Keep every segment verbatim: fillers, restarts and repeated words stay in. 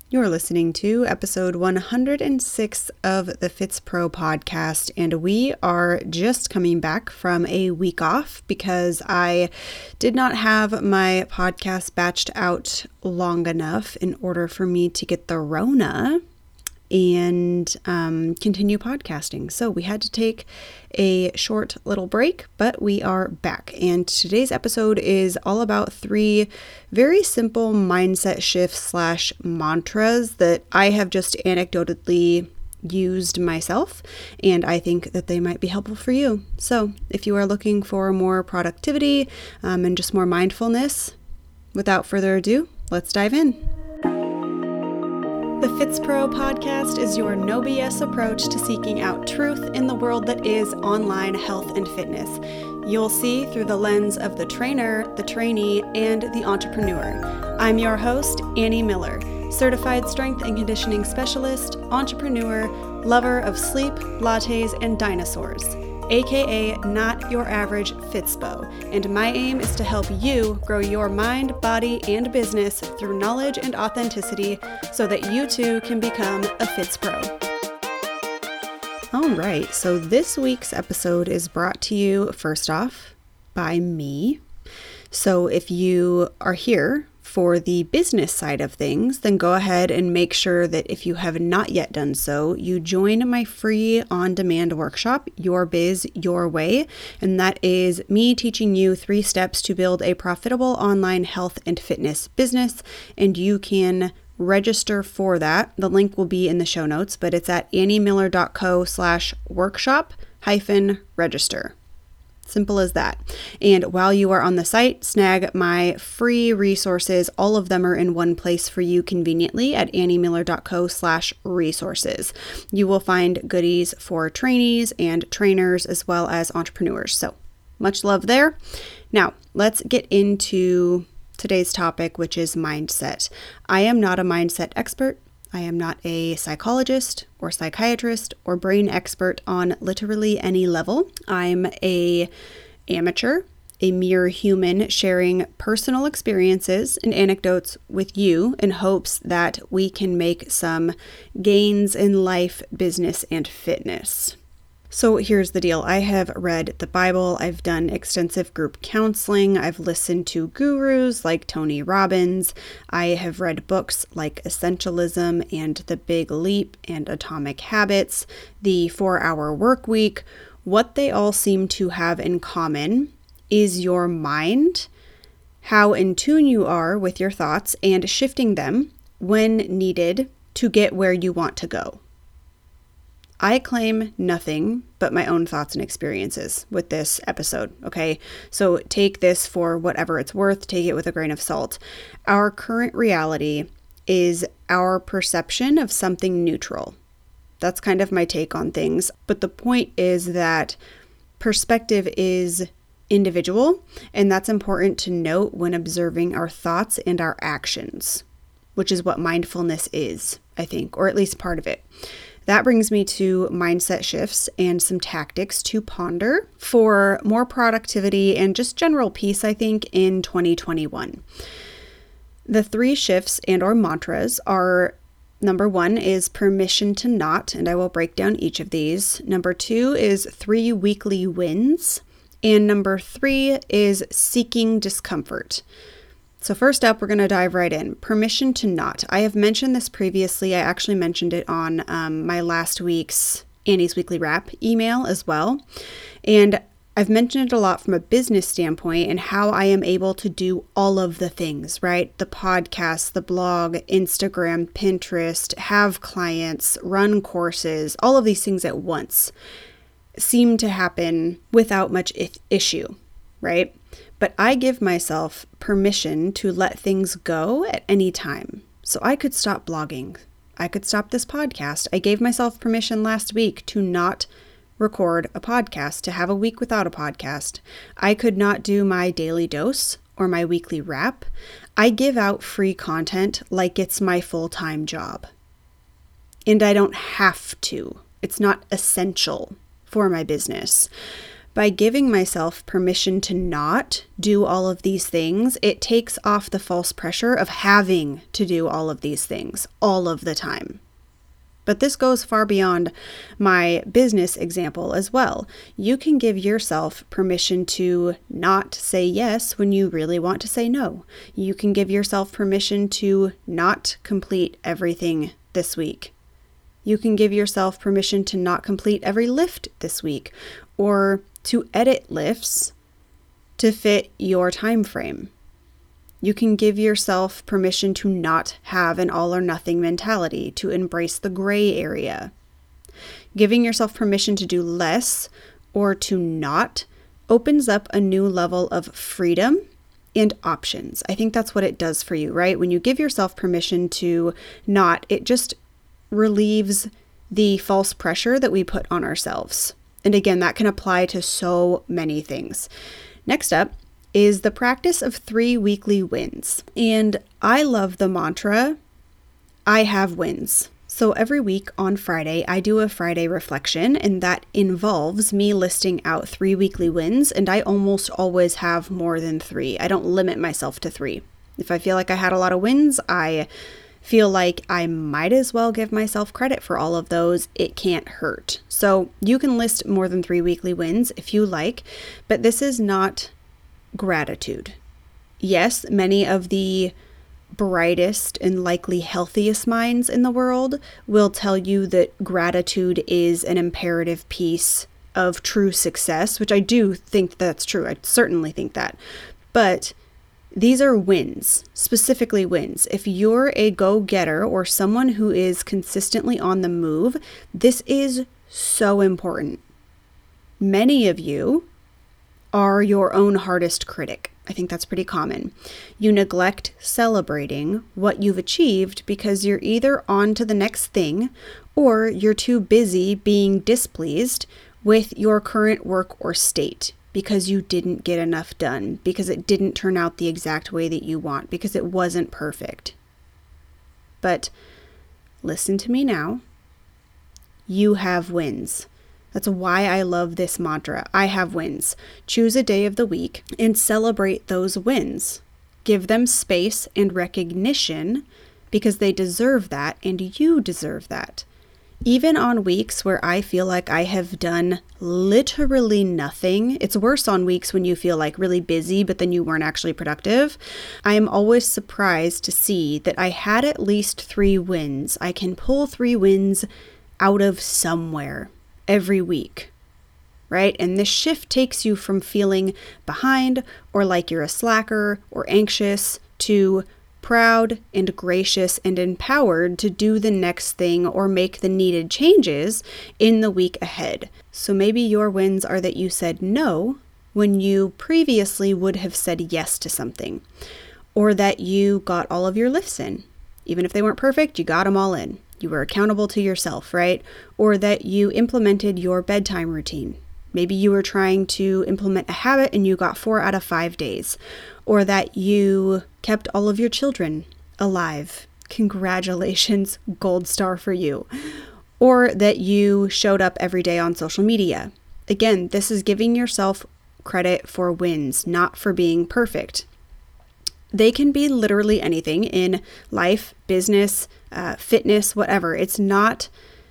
You're listening to episode one hundred six of the Fits Pro podcast, and we are just coming back from a week off because I did not have my podcast batched out long enough in order for me to get the Rona and um, continue podcasting. So we had to take a short little break, but we are back. And today's episode is all about three very simple mindset shifts slash mantras that I have just anecdotally used myself, and I think that they might be helpful for you. So if you are looking for more productivity um, and just more mindfulness, without further ado, let's dive in. The Fits Pro podcast is your no B S approach to seeking out truth in the world that is online health and fitness. You'll see through the lens of the trainer, the trainee, and the entrepreneur. I'm your host, Annie Miller, certified strength and conditioning specialist, entrepreneur, lover of sleep, lattes, and dinosaurs, aka not your average Fitspo, and my aim is to help you grow your mind, body, and business through knowledge and authenticity so that you too can become a Fits Pro. All right, so this week's episode is brought to you, first off, by me. So if you are here for the business side of things, then go ahead and make sure that if you have not yet done so, you join my free on-demand workshop, Your Biz, Your Way. And that is me teaching you three steps to build a profitable online health and fitness business. And you can register for that. The link will be in the show notes, but it's at anniemiller.co slash workshop hyphen register. Simple as that. And while you are on the site, snag my free resources. All of them are in one place for you conveniently at anniemiller.co slash resources. You will find goodies for trainees and trainers as well as entrepreneurs. So much love there. Now let's get into today's topic, which is mindset. I am not a mindset expert. I am not a psychologist or psychiatrist or brain expert on literally any level. I'm a amateur, a mere human sharing personal experiences and anecdotes with you in hopes that we can make some gains in life, business, and fitness. So here's the deal. I have read the Bible. I've done extensive group counseling. I've listened to gurus like Tony Robbins. I have read books like Essentialism and The Big Leap and Atomic Habits, The four-Hour Work Week. What they all seem to have in common is your mind, how in tune you are with your thoughts, and shifting them when needed to get where you want to go. I claim nothing but my own thoughts and experiences with this episode, okay? So take this for whatever it's worth, take it with a grain of salt. Our current reality is our perception of something neutral. That's kind of my take on things. But the point is that perspective is individual, and that's important to note when observing our thoughts and our actions, which is what mindfulness is, I think, or at least part of it. That brings me to mindset shifts and some tactics to ponder for more productivity and just general peace, I think, in twenty twenty-one. The three shifts and or mantras are, number one is permission to not, and I will break down each of these. Number two is three weekly wins. And number three is seeking discomfort. So first up, we're going to dive right in. Permission to not. I have mentioned this previously. I actually mentioned it on um, my last week's Annie's Weekly Wrap email as well. And I've mentioned it a lot from a business standpoint and how I am able to do all of the things, right? The podcast, the blog, Instagram, Pinterest, have clients, run courses, all of these things at once seem to happen without much I- issue, right? But I give myself permission to let things go at any time. So I could stop blogging. I could stop this podcast. I gave myself permission last week to not record a podcast, to have a week without a podcast. I could not do my daily dose or my weekly wrap. I give out free content like it's my full-time job. And I don't have to. It's not essential for my business. By giving myself permission to not do all of these things, it takes off the false pressure of having to do all of these things all of the time. But this goes far beyond my business example as well. You can give yourself permission to not say yes when you really want to say no. You can give yourself permission to not complete everything this week. You can give yourself permission to not complete every lift this week, or to edit lifts to fit your time frame. You can give yourself permission to not have an all or nothing mentality, to embrace the gray area. Giving yourself permission to do less or to not opens up a new level of freedom and options. I think that's what it does for you, right? When you give yourself permission to not, it just relieves the false pressure that we put on ourselves. And again, that can apply to so many things. Next up is the practice of three weekly wins. And I love the mantra, I have wins. So every week on Friday, I do a Friday reflection, and that involves me listing out three weekly wins. And I almost always have more than three. I don't limit myself to three. If I feel like I had a lot of wins, I feel like I might as well give myself credit for all of those. It can't hurt. So you can list more than three weekly wins if you like, but this is not gratitude. Yes, many of the brightest and likely healthiest minds in the world will tell you that gratitude is an imperative piece of true success, which I do think that's true. I certainly think that. But these are wins, specifically wins. If you're a go-getter or someone who is consistently on the move, this is so important. Many of you are your own hardest critic. I think that's pretty common. You neglect celebrating what you've achieved because you're either on to the next thing or you're too busy being displeased with your current work or state because you didn't get enough done, because it didn't turn out the exact way that you want, because it wasn't perfect. But listen to me now. You have wins. That's why I love this mantra. I have wins. Choose a day of the week and celebrate those wins. Give them space and recognition because they deserve that and you deserve that. Even on weeks where I feel like I have done literally nothing, it's worse on weeks when you feel like really busy, but then you weren't actually productive. I am always surprised to see that I had at least three wins. I can pull three wins out of somewhere every week, right? And this shift takes you from feeling behind or like you're a slacker or anxious to proud and gracious and empowered to do the next thing or make the needed changes in the week ahead. So maybe your wins are that you said no when you previously would have said yes to something, or that you got all of your lifts in. Even if they weren't perfect, you got them all in. You were accountable to yourself, right? Or that you implemented your bedtime routine. Maybe you were trying to implement a habit and you got four out of five days. Or that you kept all of your children alive. Congratulations, gold star for you. Or that you showed up every day on social media. Again, this is giving yourself credit for wins, not for being perfect. They can be literally anything in life, business, uh, fitness, whatever. It's not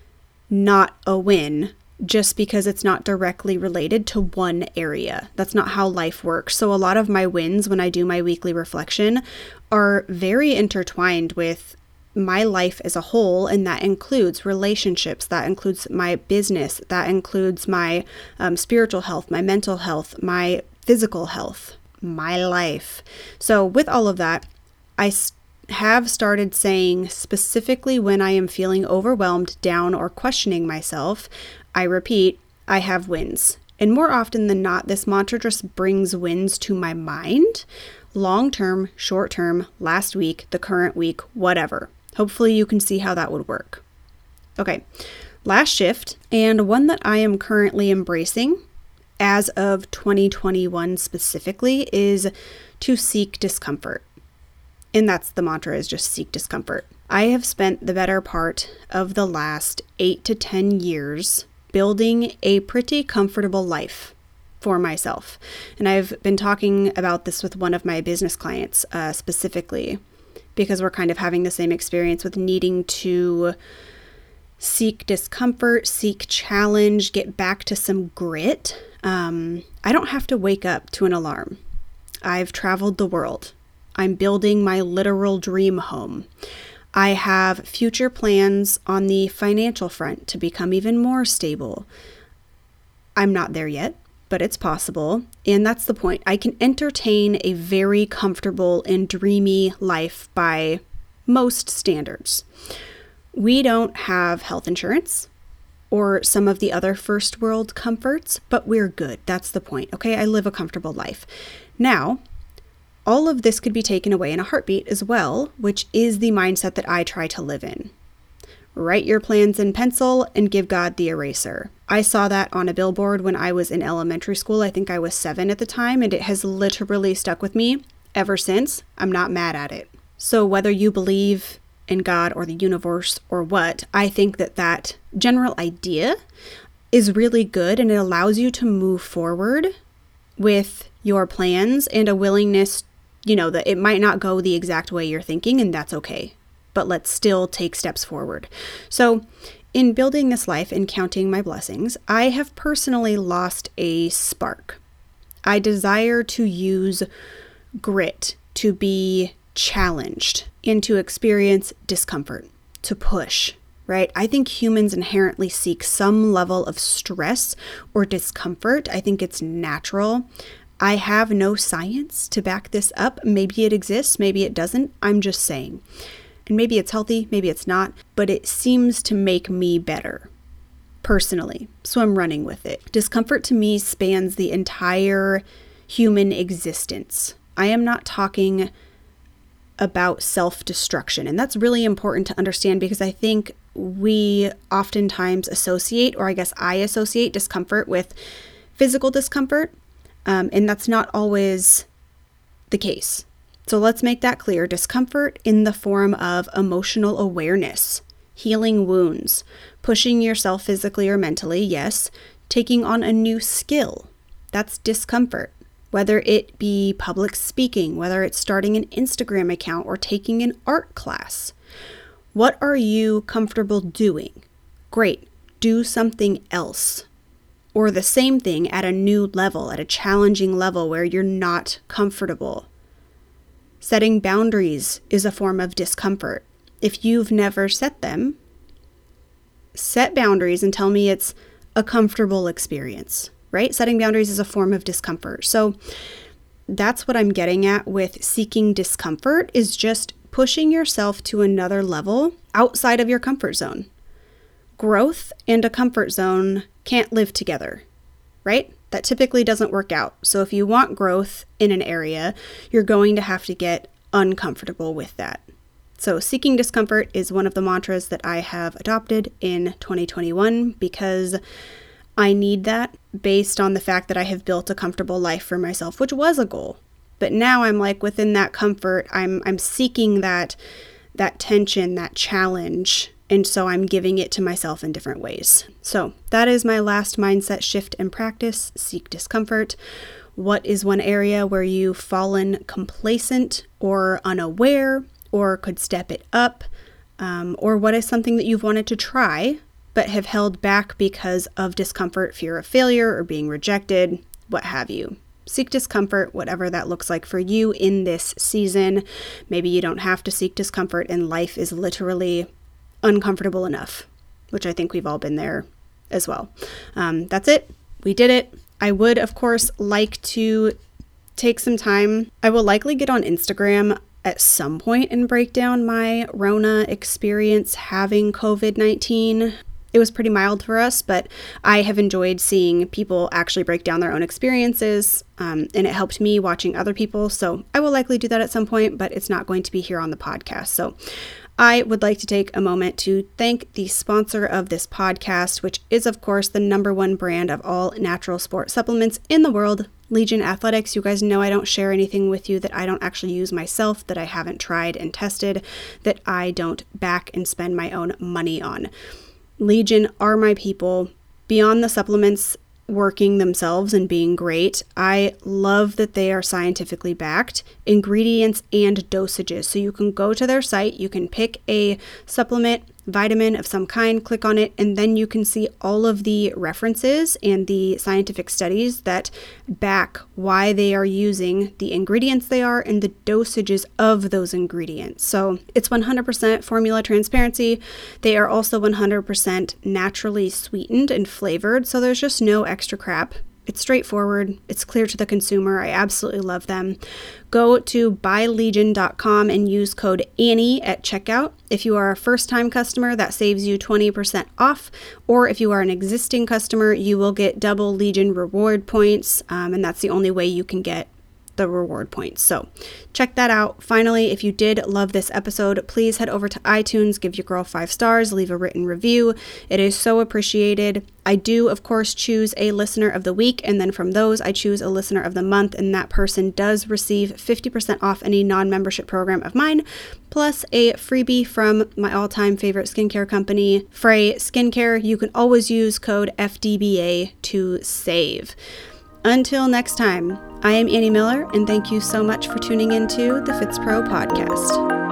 not a win just because it's not directly related to one area. That's not how life works. So a lot of my wins when I do my weekly reflection are very intertwined with my life as a whole, and that includes relationships, that includes my business, that includes my um, spiritual health, my mental health, my physical health, my life. So with all of that, I have started saying specifically when I am feeling overwhelmed, down, or questioning myself, I repeat, I have wins. And more often than not, this mantra just brings wins to my mind, long-term, short-term, last week, the current week, whatever. Hopefully you can see how that would work. Okay, last shift, and one that I am currently embracing as of twenty twenty-one specifically, is to seek discomfort. And that's the mantra, is just seek discomfort. I have spent the better part of the last eight to ten years building a pretty comfortable life for myself. And I've been talking about this with one of my business clients uh, specifically, because we're kind of having the same experience with needing to seek discomfort, seek challenge, get back to some grit. Um, I don't have to wake up to an alarm. I've traveled the world. I'm building my literal dream home. I have future plans on the financial front to become even more stable. I'm not there yet, but it's possible. And that's the point. I can entertain a very comfortable and dreamy life by most standards. We don't have health insurance or some of the other first world comforts, but we're good. That's the point. Okay, I live a comfortable life. Now, all of this could be taken away in a heartbeat as well, which is the mindset that I try to live in. Write your plans in pencil and give God the eraser. I saw that on a billboard when I was in elementary school. I think I was seven at the time, and it has literally stuck with me ever since. I'm not mad at it. So whether you believe in God or the universe or what, I think that that general idea is really good, and it allows you to move forward with your plans and a willingness, you know, that it might not go the exact way you're thinking, and that's okay. But let's still take steps forward. So in building this life and counting my blessings, I have personally lost a spark. I desire to use grit, to be challenged, and to experience discomfort, to push, right? I think humans inherently seek some level of stress or discomfort. I think it's natural. I have no science to back this up. Maybe it exists, maybe it doesn't. I'm just saying. And maybe it's healthy, maybe it's not, but it seems to make me better personally. So I'm running with it. Discomfort to me spans the entire human existence. I am not talking about self-destruction. And that's really important to understand, because I think we oftentimes associate, or I guess I associate discomfort with physical discomfort. Um, and that's not always the case. So let's make that clear. Discomfort in the form of emotional awareness, healing wounds, pushing yourself physically or mentally, yes, taking on a new skill. That's discomfort. Whether it be public speaking, whether it's starting an Instagram account or taking an art class. What are you comfortable doing? Great. Do something else. Or the same thing at a new level, at a challenging level where you're not comfortable. Setting boundaries is a form of discomfort. If you've never set them, set boundaries and tell me it's a comfortable experience, right? Setting boundaries is a form of discomfort. So that's what I'm getting at with seeking discomfort, is just pushing yourself to another level outside of your comfort zone. Growth and a comfort zone can't live together, right? That typically doesn't work out. So if you want growth in an area, you're going to have to get uncomfortable with that. So seeking discomfort is one of the mantras that I have adopted in twenty twenty-one, because I need that based on the fact that I have built a comfortable life for myself, which was a goal. But now I'm like, within that comfort, I'm I'm seeking that that tension, that challenge. And so I'm giving it to myself in different ways. So that is my last mindset shift and practice. Seek discomfort. What is one area where you've fallen complacent or unaware, or could step it up? Um, or what is something that you've wanted to try but have held back because of discomfort, fear of failure, or being rejected, what have you? Seek discomfort, whatever that looks like for you in this season. Maybe you don't have to seek discomfort and life is literally uncomfortable enough, which I think we've all been there as well. Um, that's it. We did it. I would, of course, like to take some time. I will likely get on Instagram at some point and break down my Rona experience having covid nineteen. It was pretty mild for us, but I have enjoyed seeing people actually break down their own experiences, um, and it helped me watching other people. So I will likely do that at some point, but it's not going to be here on the podcast. So I would like to take a moment to thank the sponsor of this podcast, which is, of course, the number one brand of all natural sport supplements in the world, Legion Athletics. You guys know I don't share anything with you that I don't actually use myself, that I haven't tried and tested, that I don't back and spend my own money on. Legion are my people. Beyond the supplements working themselves and being great. I love that they are scientifically backed, ingredients and dosages. So you can go to their site, you can pick a supplement, vitamin of some kind, click on it, and then you can see all of the references and the scientific studies that back why they are using the ingredients they are and the dosages of those ingredients. So it's one hundred percent formula transparency. They are also one hundred percent naturally sweetened and flavored, so there's just no extra crap. It's straightforward. It's clear to the consumer. I absolutely love them. Go to buy legion dot com and use code Annie at checkout. If you are a first-time customer, that saves you twenty percent off. Or if you are an existing customer, you will get double Legion reward points, um, and that's the only way you can get the reward points. So check that out. Finally, if you did love this episode, please head over to iTunes, give your girl five stars, leave a written review. It is so appreciated. I do, of course, choose a listener of the week, and then from those, I choose a listener of the month, and that person does receive fifty percent off any non-membership program of mine, plus a freebie from my all-time favorite skincare company, Frey Skincare. You can always use code F D B A to save. Until next time, I am Annie Miller, and thank you so much for tuning into the FitsPro podcast.